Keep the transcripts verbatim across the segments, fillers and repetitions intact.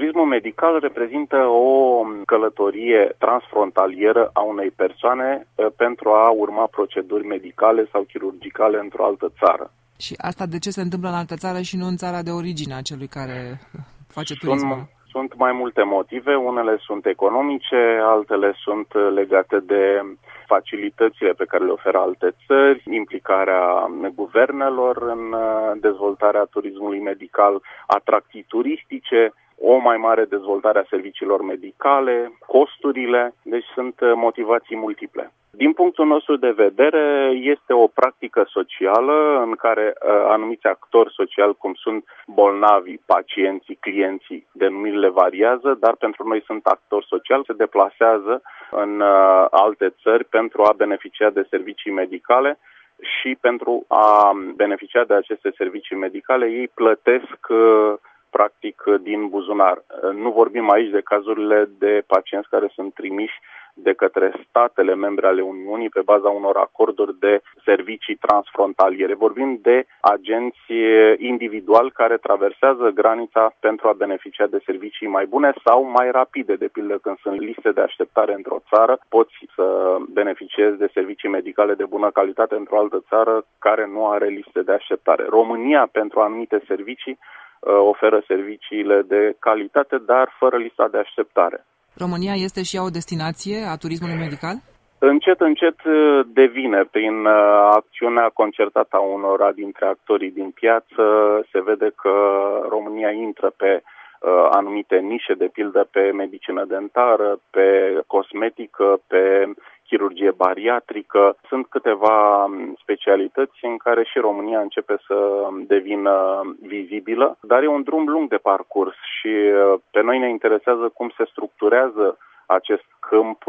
Turismul medical reprezintă o călătorie transfrontalieră a unei persoane pentru a urma proceduri medicale sau chirurgicale într-o altă țară. Și asta de ce se întâmplă în altă țară și nu în țara de origine a celui care face turismul? Sunt, sunt mai multe motive, unele sunt economice, altele sunt legate de facilitățile pe care le oferă alte țări, implicarea guvernelor în dezvoltarea turismului medical, atracții turistice, o mai mare dezvoltare a serviciilor medicale, costurile, deci sunt motivații multiple. Din punctul nostru de vedere, este o practică socială în care uh, anumiți actori sociali, cum sunt bolnavii, pacienții, clienții, denumirile variază, dar pentru noi sunt actori sociali, se deplasează în uh, alte țări pentru a beneficia de servicii medicale și pentru a beneficia de aceste servicii medicale, ei plătesc uh, practic din buzunar. Nu vorbim aici de cazurile de pacienți care sunt trimiși de către statele membre ale Uniunii pe baza unor acorduri de servicii transfrontaliere. Vorbim de agenți individuali care traversează granița pentru a beneficia de servicii mai bune sau mai rapide. De pildă, când sunt liste de așteptare într-o țară, poți să beneficiezi de servicii medicale de bună calitate într-o altă țară care nu are liste de așteptare. România, pentru anumite servicii, oferă serviciile de calitate, dar fără lista de așteptare. România este și ea o destinație a turismului medical? Încet, încet devine. Prin acțiunea concertată a unora dintre actorii din piață, se vede că România intră pe anumite nișe, de pildă pe medicină dentară, pe cosmetică, pe chirurgie bariatrică. Sunt câteva specialități în care și România începe să devină vizibilă, dar e un drum lung de parcurs și pe noi ne interesează cum se structurează acest câmp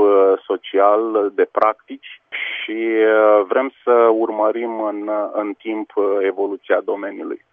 social de practici și vrem să urmărim în, în timp evoluția domeniului.